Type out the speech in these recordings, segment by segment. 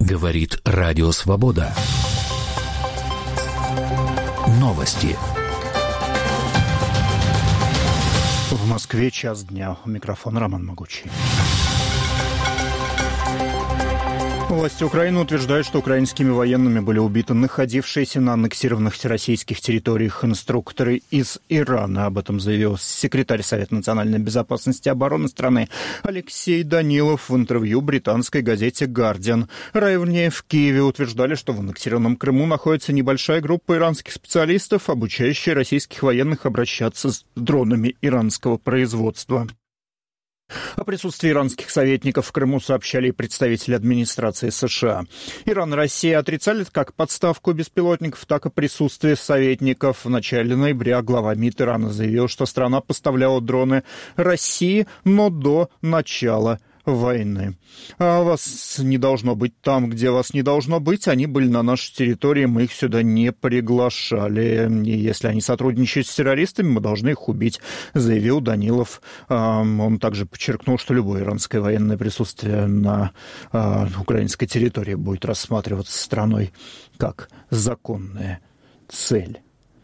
Говорит Радио Свобода. Новости. В Москве час дня. У микрофона Роман Могучий. Власти Украины утверждают, что украинскими военными были убиты находившиеся на аннексированных российских территориях инструкторы из Ирана. Об этом заявил секретарь Совета национальной безопасности и обороны страны Алексей Данилов в интервью британской газете «Гардиан». Ранее в Киеве утверждали, что в аннексированном Крыму находится небольшая группа иранских специалистов, обучающая российских военных обращаться с дронами иранского производства. О присутствии иранских советников в Крыму сообщали и представители администрации США. Иран и Россия отрицали как подставку беспилотников, так и присутствие советников. В начале ноября глава МИД Ирана заявил, что страна поставляла дроны России, но до начала войны. А вас не должно быть там, где вас не должно быть. Они были на нашей территории, мы их сюда не приглашали. И если они сотрудничают с террористами, мы должны их убить, заявил Данилов. Он также подчеркнул, что любое иранское военное присутствие на украинской территории будет рассматриваться страной как законная цель.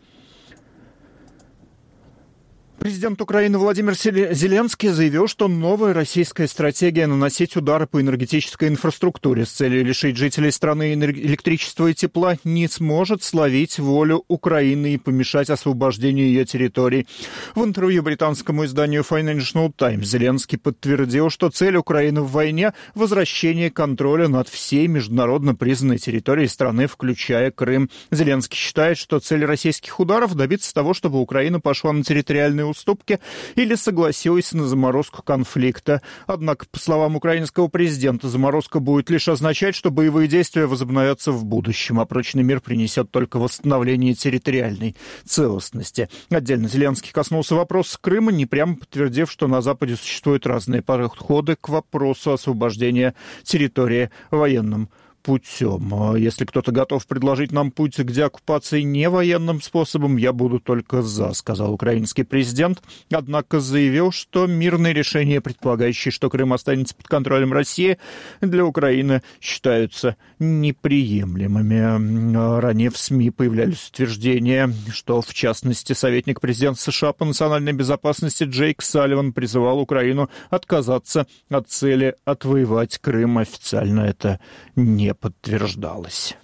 Президент Украины Владимир Зеленский заявил, что новая российская стратегия наносить удары по энергетической инфраструктуре с целью лишить жителей страны электричества и тепла не сможет словить волю Украины и помешать освобождению ее территорий. В интервью британскому изданию Financial Times Зеленский подтвердил, что цель Украины в войне – возвращение контроля над всей международно признанной территорией страны, включая Крым. Зеленский считает, что цель российских ударов – добиться того, чтобы Украина пошла на территориальные уступки или согласилась на заморозку конфликта. Однако, по словам украинского президента, заморозка будет лишь означать, что боевые действия возобновятся в будущем, а прочный мир принесет только восстановление территориальной целостности. Отдельно Зеленский коснулся вопроса Крыма, не прямо подтвердив, что на Западе существуют разные подходы к вопросу освобождения территории военным путем. Если кто-то готов предложить нам путь к деоккупации не военным способом, я буду только за, сказал украинский президент. Однако заявил, что мирные решения, предполагающие, что Крым останется под контролем России, для Украины считаются неприемлемыми. Ранее в СМИ появлялись утверждения, что, в частности, советник президента США по национальной безопасности Джейк Салливан призывал Украину отказаться от цели отвоевать Крым. Официально это не подтверждалось.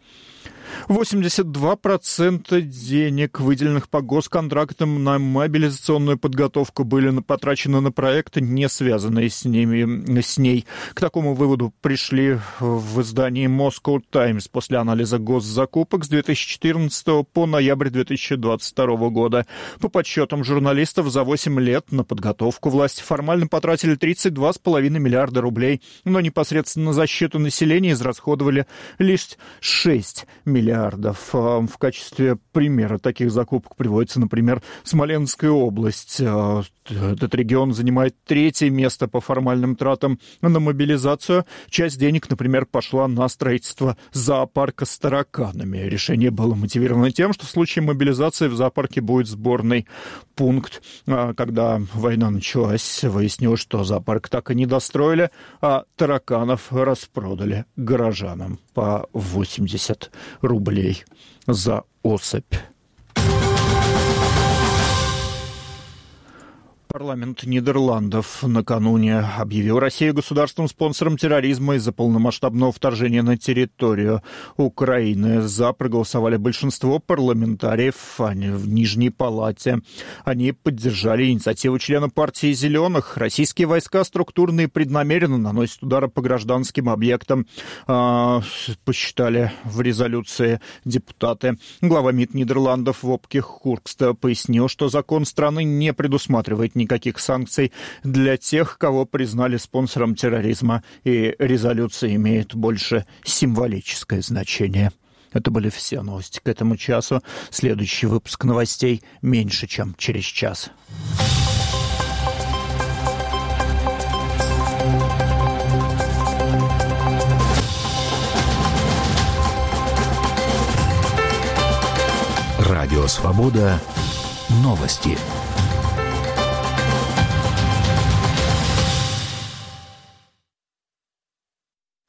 82% денег, выделенных по госконтрактам на мобилизационную подготовку, были потрачены на проекты, не связанные с ней. К такому выводу пришли в издании Moscow Times после анализа госзакупок с 2014 по ноябрь 2022 года. По подсчетам журналистов, за 8 лет на подготовку власти формально потратили 32,5 миллиарда рублей, но непосредственно на защиту населения израсходовали лишь 6 миллиардов. В качестве примера таких закупок приводится, например, Смоленская область. Этот регион занимает 3-е место по формальным тратам на мобилизацию. Часть денег, например, пошла на строительство зоопарка с тараканами. Решение было мотивировано тем, что в случае мобилизации в зоопарке будет сборный пункт. Когда война началась, выяснилось, что зоопарк так и не достроили, а тараканов распродали горожанам по 80 рублей за особь. Парламент Нидерландов накануне объявил Россию государственным спонсором терроризма из-за полномасштабного вторжения на территорию Украины. За проголосовали большинство парламентариев в Нижней Палате. Они поддержали инициативу члена партии «Зеленых». Российские войска структурно и преднамеренно наносят удары по гражданским объектам, посчитали в резолюции депутаты. Глава МИД Нидерландов Вопке Хуркста пояснил, что закон страны не предусматривает никаких санкций для тех, кого признали спонсором терроризма, и резолюция имеет больше символическое значение. Это были все новости к этому часу. Следующий выпуск новостей меньше, чем через час. Радио «Свобода». Новости.